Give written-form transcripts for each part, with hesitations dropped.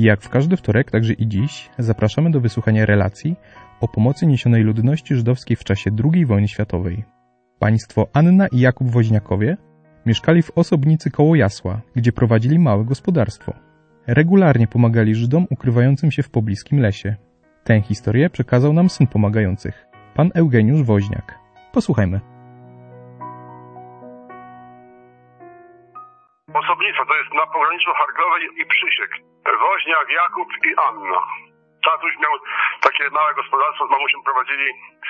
I jak w każdy wtorek, także i dziś, zapraszamy do wysłuchania relacji o pomocy niesionej ludności żydowskiej w czasie II wojny światowej. Państwo Anna i Jakub Woźniakowie mieszkali w osobnicy koło Jasła, gdzie prowadzili małe gospodarstwo. Regularnie pomagali Żydom ukrywającym się w pobliskim lesie. Tę historię przekazał nam syn pomagających, pan Eugeniusz Woźniak. Posłuchajmy. Osobnica to jest na pograniczu Hargowej i Przysiek. Woźniak, Jakub i Anna. Tatuś miał takie małe gospodarstwo, z mamusią prowadzili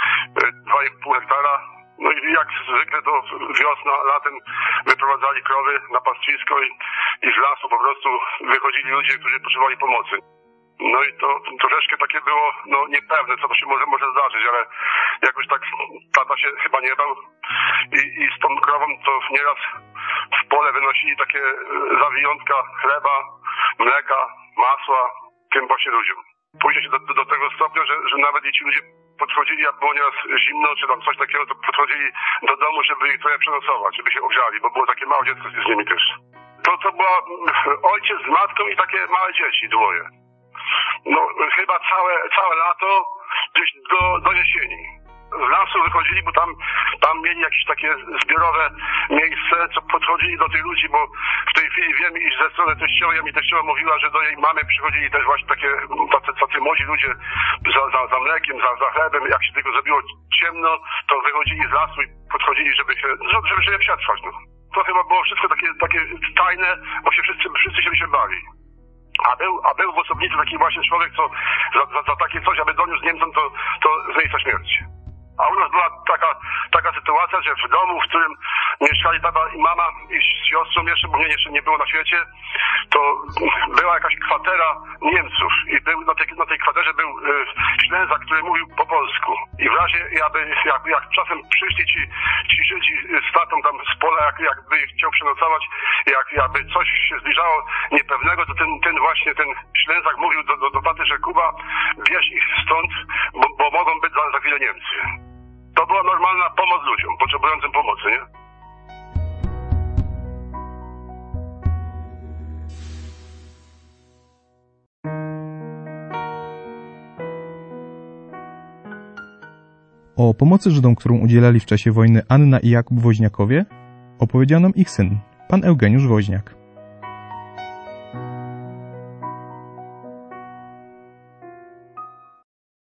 2,5 hektara. No i jak zwykle to wiosna, latem wyprowadzali krowy na pastwisko i z lasu po prostu wychodzili ludzie, którzy potrzebowali pomocy. No i to troszeczkę takie było, niepewne, co to się może zdarzyć, ale jakoś tak tata się chyba nie bał i z tą krową to nieraz w pole wynosili takie zawijątka chleba, mleka, masła tym właśnie ludziom. Później się do tego stopnia, że nawet ci ludzie podchodzili, jak było nieraz zimno, czy tam coś takiego, to podchodzili do domu, żeby ich trochę przenocować, żeby się ogrzali, bo było takie małe dziecko z nimi też. To była ojciec z matką i takie małe dzieci, dwoje. No chyba całe lato gdzieś do jesieni. Z lasu wychodzili, bo tam mieli jakieś takie zbiorowe miejsce, co podchodzili do tych ludzi, bo w tej chwili wiem, iż ze strony teściowej, mi teściowa mówiła, że do jej mamy przychodzili też właśnie tacy młodzi ludzie za mlekiem, za chlebem. Jak się tylko zrobiło ciemno, to wychodzili z lasu i podchodzili, żeby je przetrwać. No. To chyba było wszystko takie tajne, bo się wszyscy się bali. A był w osobnicy taki właśnie człowiek, co za takie coś, aby doniósł Niemcom, to z miejsca śmierci. A u nas była taka sytuacja, że w domu, w którym mieszkali tata i mama i z siostrą jeszcze, bo mnie jeszcze nie było na świecie, to była jakaś kwatera Niemców i był na tej kwaterze był Ślęzak, który mówił po polsku. I w razie, jak czasem przyszli ci Żydzi z tatą tam z pola, jakby chciał przenocować, jakby coś się zbliżało niepewnego, to ten Ślęzak mówił do taty, że Kuba, bierz ich stąd, bo mogą być za chwilę Niemcy. To była normalna pomoc ludziom, potrzebującym pomocy, nie? O pomocy Żydom, którą udzielali w czasie wojny Anna i Jakub Woźniakowie, opowiedział nam ich syn, pan Eugeniusz Woźniak.